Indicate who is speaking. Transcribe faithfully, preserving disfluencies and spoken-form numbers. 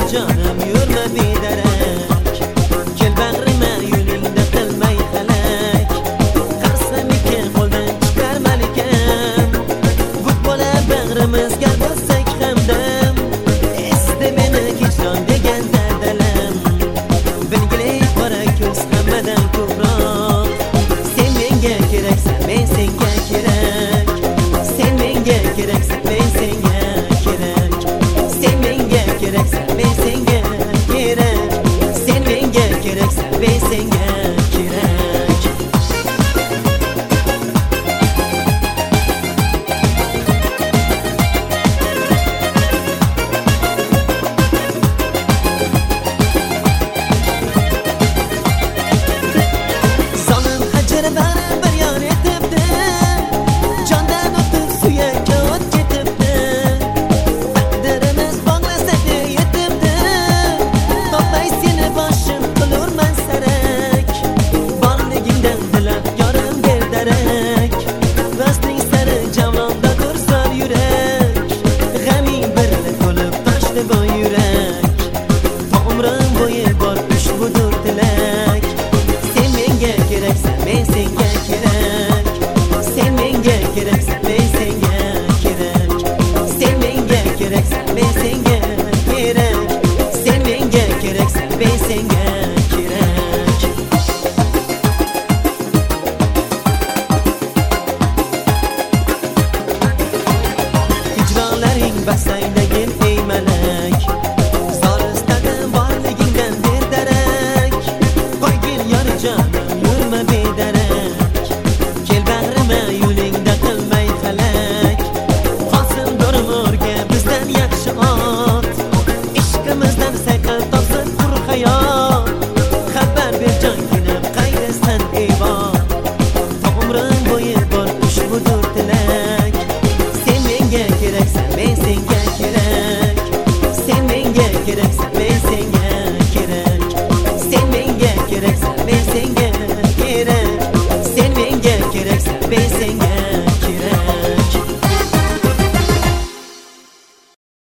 Speaker 1: canım yürme biderek. Gel bağrıma yönünde kılmay felek. Karsam iken koldan çıkarmalikem. Futbola bağrımız gel bassak hamdem. İstemene hicran degen derdelem. Bilgili para köz hammadan ko'proq. Sen menga keraksan men senga kerak. Sen menga keraksan men senga kerak. Sen menga keraksan men senga kerak. Sen menga keraksan men senga